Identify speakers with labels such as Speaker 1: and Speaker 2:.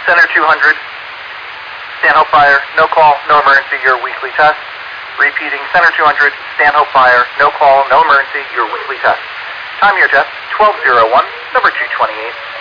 Speaker 1: Center 200, Stanhope Fire, no call, no emergency, your weekly test. Repeating, Center 200, Stanhope Fire, no call, no emergency, your weekly test. Time of your test, 1201, number 228.